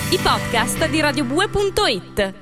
i podcast di radiobue.it.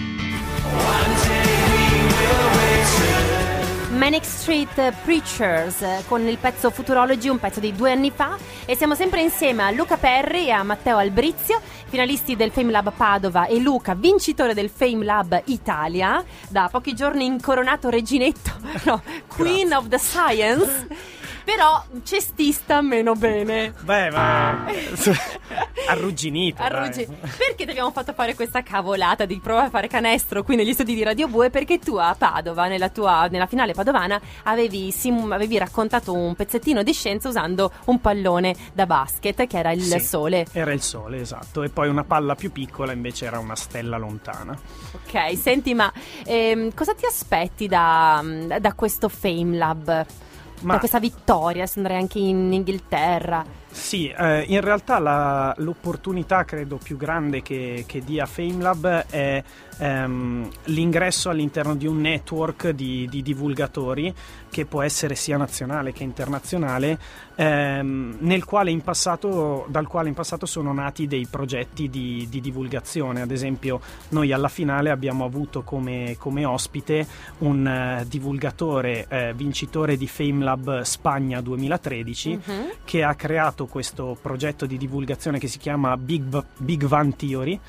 Manic Street Preachers con il pezzo Futurology, un pezzo di 2 anni fa, e siamo sempre insieme a Luca Perri e a Matteo Albrizio, finalisti del FameLab Padova, e Luca, vincitore del FameLab Italia, da pochi giorni incoronato reginetto, no, Queen of the Science. Però cestista meno bene. Beh, ma arrugginito. Perché ti abbiamo fatto fare questa cavolata di provare a fare canestro qui negli studi di Radio Bue? Perché tu a Padova, nella finale padovana, avevi raccontato un pezzettino di scienza usando un pallone da basket che era il Sole. Era il Sole, esatto. E poi una palla più piccola invece era una stella lontana. Ok, senti, ma cosa ti aspetti da questo FameLab? Da questa vittoria, adesso andrei anche in Inghilterra. Sì, in realtà l'opportunità credo più grande che dia FameLab è l'ingresso all'interno di un network di divulgatori che può essere sia nazionale che internazionale, dal quale in passato sono nati dei progetti di divulgazione. Ad esempio, noi alla finale abbiamo avuto come ospite un divulgatore vincitore di FameLab Spagna 2013, che ha creato questo progetto di divulgazione che si chiama Big Bang Theory,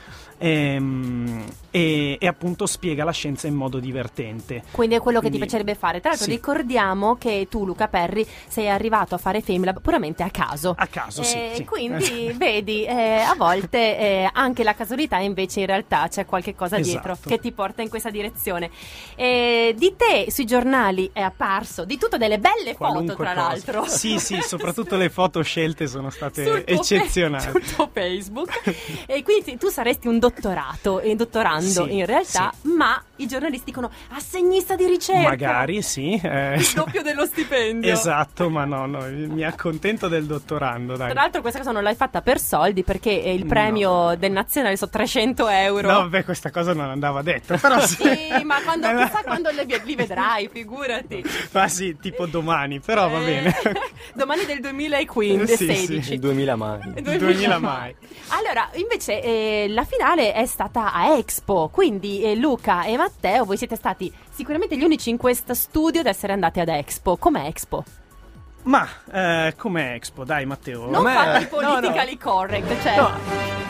e appunto spiega la scienza in modo divertente. Quindi è quello che ti piacerebbe fare. Tra l'altro ricordiamo che tu, Luca Perri, sei arrivato a fare FameLab puramente a caso. A caso, sì. Quindi vedi, a volte anche la casualità invece in realtà c'è qualche cosa dietro che ti porta in questa direzione. Di te sui giornali è apparso di tutto, delle belle foto tra l'altro. Sì, soprattutto le foto scelte sono state eccezionali sul tuo Facebook. E quindi tu saresti un dottorando in realtà, ma i giornalisti dicono assegnista di ricerca. Magari sì. Il doppio dello stipendio. Esatto, ma no, mi accontento del dottorando, dai. Tra l'altro questa cosa non l'hai fatta per soldi, perché il premio del nazionale sono 300 euro. No, vabbè, questa cosa non andava detta, però sì, ma chissà quando li vedrai, figurati. Ma sì, tipo domani, però va bene. Domani del 2015. Sì. Il 2000 mai. Allora, invece la finale è stata a Expo, quindi Luca e Matteo, voi siete stati sicuramente gli unici in questo studio ad essere andati ad Expo. Com'è Expo? Ma com'è Expo? Dai, Matteo. Non fate il politically correct, cioè. No.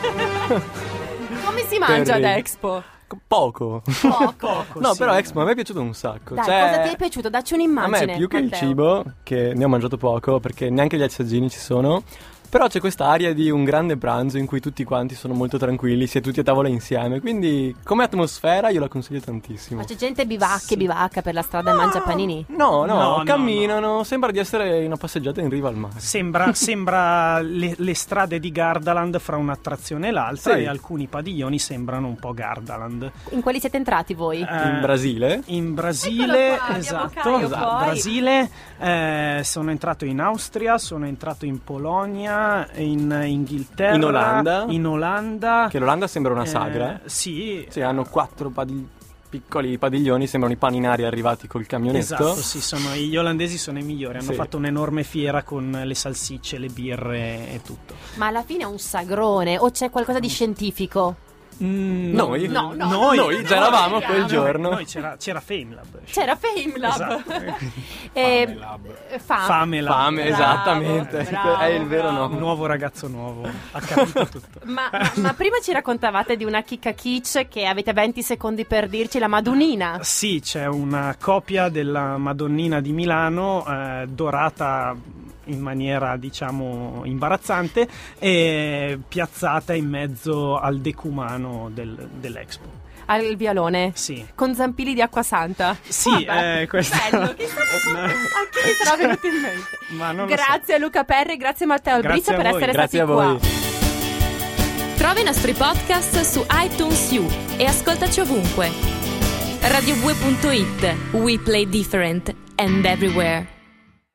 Come si mangia ad Expo? Poco. No, sì. Però Expo a me è piaciuto un sacco. Dai, cosa ti è piaciuto? Dacci un'immagine. A me più che Matteo. il cibo, che ne ho mangiato poco perché neanche gli assaggini ci sono, però c'è questa aria di un grande pranzo in cui tutti quanti sono molto tranquilli, si è tutti a tavola insieme, quindi come atmosfera io la consiglio tantissimo. Ma c'è gente bivacca per la strada e mangia panini? No, camminano, no. Sembra di essere in una passeggiata in riva al mare. Sembra le strade di Gardaland fra un'attrazione e l'altra, sì. E alcuni padiglioni sembrano un po' Gardaland. In quali siete entrati voi? In Brasile? In Brasile, Eccolo qua, esatto. poi. Brasile, sono entrato in Austria, sono entrato in Polonia, in Inghilterra, in Olanda, che l'Olanda sembra una sagra. Sì, hanno 4 piccoli padiglioni, sembrano i paninari arrivati col camionetto. Esatto, sì, gli olandesi sono i migliori, hanno fatto un'enorme fiera con le salsicce, le birre e tutto. Ma alla fine è un sagrone o c'è qualcosa di scientifico? Noi già eravamo quel giorno. Noi c'era FameLab. C'era FameLab. Esatto. Fame, esattamente. Bravo, è il vero nome. Un nuovo ragazzo nuovo, ha capito tutto. Ma prima ci raccontavate di una chicca kitsch che avete 20 secondi per dirci, la Madonnina. Sì, c'è una copia della Madonnina di Milano dorata in maniera diciamo imbarazzante e piazzata in mezzo al decumano dell'Expo. Al violone? Sì. Con zampilli di acqua santa? Sì, questo bello, chissà a chi mi sarà venuto in mente. Ma non grazie a Luca Perri, grazie a Matteo Albrizio per essere grazie stati a voi. qua. Trovi i nostri podcast su iTunes U e ascoltaci ovunque. radiobue.it. We play different and everywhere.